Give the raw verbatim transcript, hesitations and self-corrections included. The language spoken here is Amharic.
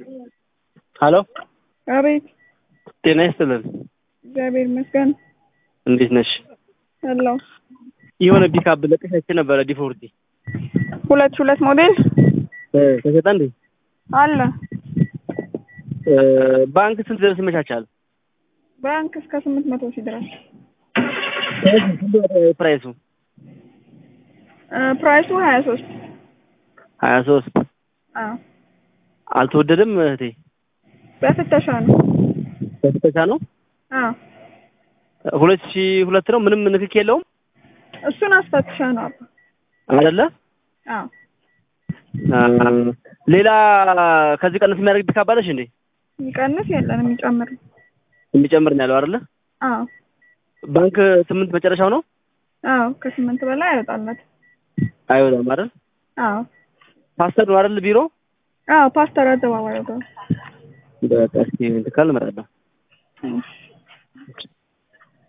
ሄሎ አቤት። ጤና ይስጥልን። እግዚአብሔር ይመስገን። እንዴት ነሽ? ሄሎ የሆነ ፒካፕ ለቀሻችን ነበረ ዲፎርቲ ሁለት ሁለት ሞዴል እ ተሸጠ እንዴ? አለ። እ ባንክ ስንት ድረስ ይመቻቻል? ባንክ እስከ ስምንት መቶ ሺህ ድረስ። ፕራይሱ እ ፕራይሱ ሀያ ሶስት ሀያ ሶስት አዎ። አልተወደደም እህቴ? በፍተሻ ነው። በፍተሻ ነው? አዎ። ሁለት ሺህ ሁለት ነው። ምንም ንክክ የለውም። እሱን አስፈትሻ ነው አባ አይደለ? አዎ። ሌላ ከዚህ ቀንስ የሚያደርግ ፒካፕ አለሽ እንዴ? የሚቀንስ የለንም፣ የሚጨምር ነው። የሚጨምር ነው ያለው አይደለ? አዎ። ባንክ ስምንት መጨረሻው ነው? አዎ። ከስምንት በላይ አይወጣለት። አይወጣም አይደል? አዎ። ፓስተር ነው አይደል ቢሮ? አዎ ፓስተር አደባባይ ነው። በቃ እስኪ እንትን ካል እመጣለሁ። እሺ